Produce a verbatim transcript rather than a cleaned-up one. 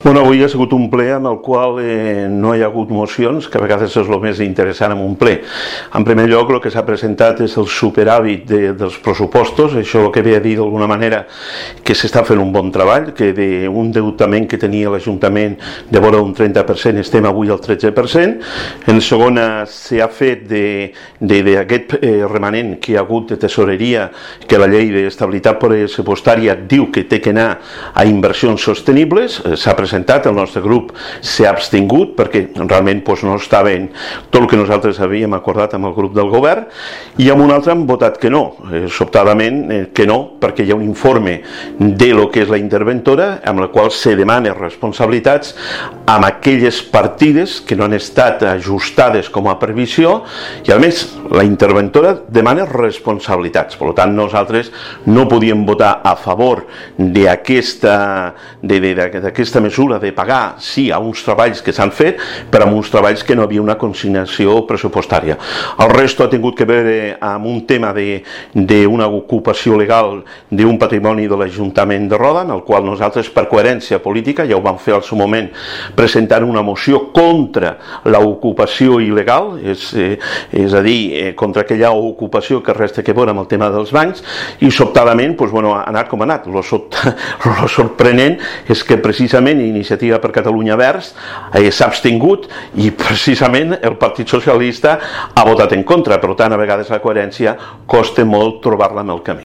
Bueno, avui ha sigut un ple en el qual eh, no hi ha hagut mocions, que a vegades és el més interessant en un ple. En primer lloc, el que s'ha presentat és el superàvit de, dels pressupostos, això que ve a dir d'alguna manera que s'està fent un bon treball, que d'un deutament que tenia l'Ajuntament de vora un trenta per cent estem avui al tretze per cent. En segona, s'ha fet d'aquest eh, remanent que hi ha hagut de tesoreria, que la llei d'estabilitat pressupostària diu que té que anar a inversions sostenibles, eh, s'ha presentat presentat, el nostre grup s'ha abstingut perquè realment doncs, no està ben tot el que nosaltres havíem acordat amb el grup del govern, i amb un altre hem votat que no, eh, sobtadament eh, que no, perquè hi ha un informe de lo que és la interventora amb la qual se demana responsabilitats amb aquelles partides que no han estat ajustades com a previsió, i a més la interventora demana responsabilitats. Per tant, nosaltres no podíem votar a favor d'aquesta d'aquesta mesura de pagar, sí, a uns treballs que s'han fet, però amb uns treballs que no havia una consignació pressupostària. El resto ha tingut que veure amb un tema d'una ocupació legal d'un patrimoni de l'Ajuntament de Roda, en el qual nosaltres, per coherència política, ja ho vam fer al seu moment, presentant una moció contra l'ocupació il·legal, és, eh, és a dir, eh, contra aquella ocupació que resta que veure amb el tema dels bancs, i sobtadament, doncs, bueno, ha anat com ha anat. Lo, sort, lo sorprenent és que precisament Iniciativa per Catalunya Verds eh, s'ha abstingut i precisament el Partit Socialista ha votat en contra. Per tant, a vegades la coherència costa molt trobar-la en el camí.